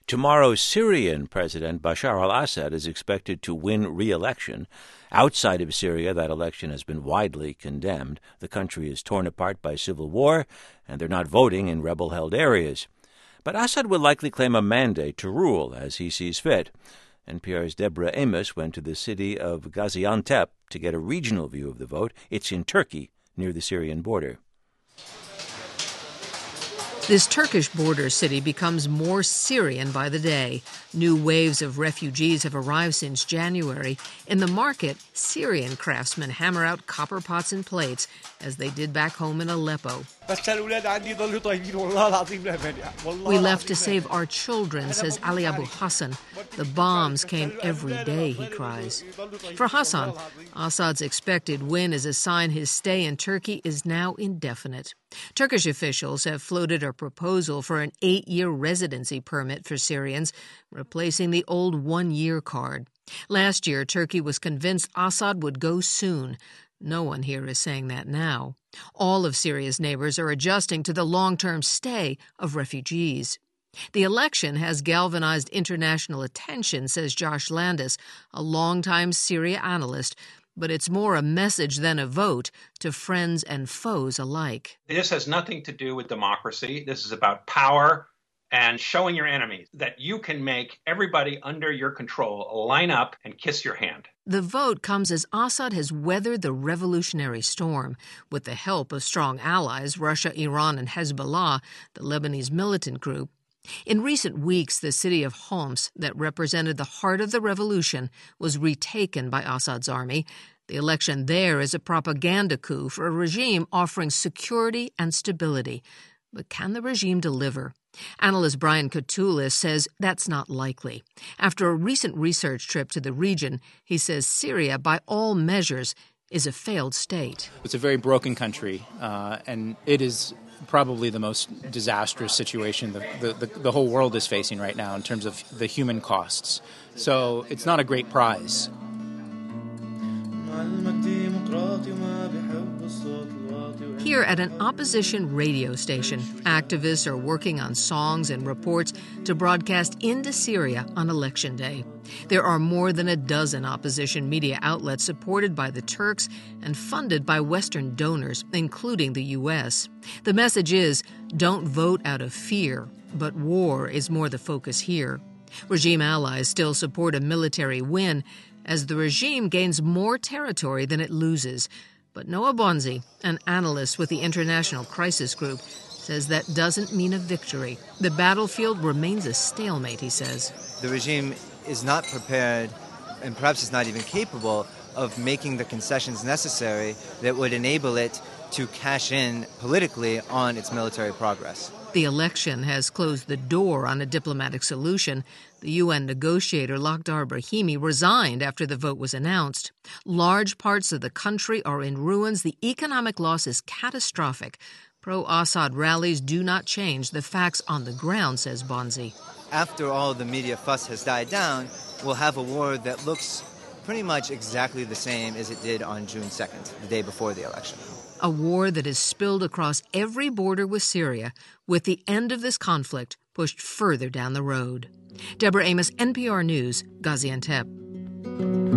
Tomorrow's Syrian President Bashar al-Assad is expected to win re-election. Outside of Syria, that election has been widely condemned. The country is torn apart by civil war, and they're not voting in rebel-held areas. But Assad will likely claim a mandate to rule as he sees fit. NPR's Deborah Amos went to the city of Gaziantep to get a regional view of the vote. It's in Turkey, near the Syrian border. This Turkish border city becomes more Syrian by the day. New waves of refugees have arrived since January. In the market, Syrian craftsmen hammer out copper pots and plates, as they did back home in Aleppo. We left to save our children, says Ali Abu Hassan. The bombs came every day, he cries. For Hassan, Assad's expected win is a sign his stay in Turkey is now indefinite. Turkish officials have floated a proposal for an 8-year residency permit for Syrians, replacing the old 1-year card. Last year, Turkey was convinced Assad would go soon. No one here is saying that now. All of Syria's neighbors are adjusting to the long-term stay of refugees. The election has galvanized international attention, says Josh Landis, a longtime Syria analyst, but it's more a message than a vote to friends and foes alike. This has nothing to do with democracy. This is about power and showing your enemies that you can make everybody under your control line up and kiss your hand. The vote comes as Assad has weathered the revolutionary storm. With the help of strong allies, Russia, Iran, and Hezbollah, the Lebanese militant group. In recent weeks, the city of Homs, that represented the heart of the revolution, was retaken by Assad's army. The election there is a propaganda coup for a regime offering security and stability. But can the regime deliver? Analyst Brian Katulis says that's not likely. After a recent research trip to the region, he says Syria, by all measures, is a failed state. It's a very broken country, and it is probably the most disastrous situation the whole world is facing right now in terms of the human costs. So it's not a great prize. Here at an opposition radio station, activists are working on songs and reports to broadcast into Syria on Election Day. There are more than a dozen opposition media outlets supported by the Turks and funded by Western donors, including the U.S. The message is, don't vote out of fear, but war is more the focus here. Regime allies still support a military win as the regime gains more territory than it loses. But Noah Bonzi, an analyst with the International Crisis Group, says that doesn't mean a victory. The battlefield remains a stalemate, he says. The regime is not prepared, and perhaps is not even capable, of making the concessions necessary that would enable it to cash in politically on its military progress. The election has closed the door on a diplomatic solution. The UN negotiator Lakhdar Brahimi resigned after the vote was announced. Large parts of the country are in ruins. The economic loss is catastrophic. Pro-Assad rallies do not change the facts on the ground, says Bonzi. After all the media fuss has died down, we'll have a war that looks pretty much exactly the same as it did on June 2nd, the day before the election. A war that is spilled across every border with Syria, with the end of this conflict pushed further down the road. Deborah Amos, NPR News, Gaziantep.